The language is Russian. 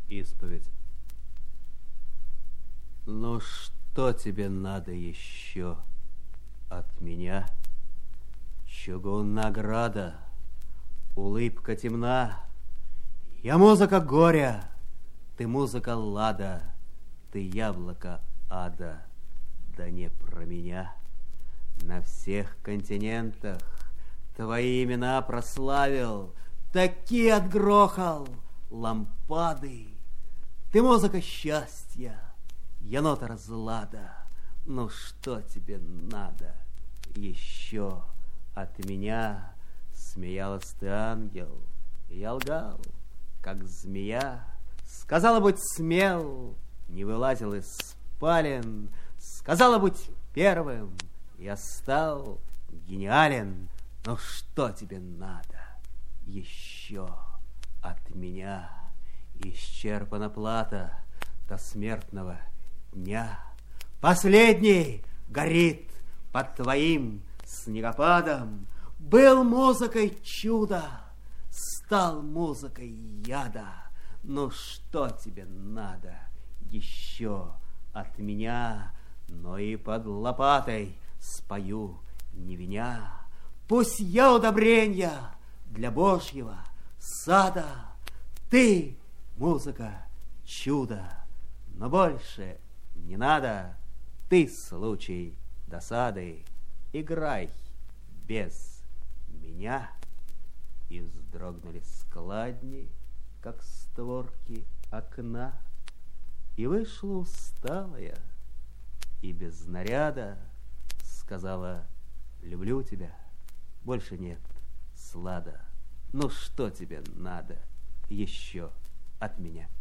Исповедь. Ну что тебе надо еще от меня? Чугунная ограда, улыбка темна. Я музыка горя, ты музыка лада, ты яблоко ада, да не про меня. На всех континентах твои имена прославил, такие отгрохал лампады. Ты музыка счастья, я нота разлада. Ну что тебе надо еще от меня? Смеялась ты, ангел, я лгал, как змея. Сказала, будь смел, не вылазил из спален. Сказала, будь первым, я стал гениален. Ну что тебе надо еще от меня? Исчерпана плата до смертного дня. Последний горит под твоим снегопадом. Был музыкой чудо, стал музыкой яда. Ну что тебе надо еще от меня? Но и под лопатой спою не виня. Пусть я удобренья для Божьего сада. Ты музыка чудо, но больше не надо. Ты случай досады, играй без меня. И вздрогнули складни, как створки окна, и вышла усталая, и без наряда сказала: люблю тебя, больше нет слада. Ну что тебе надо еще от меня?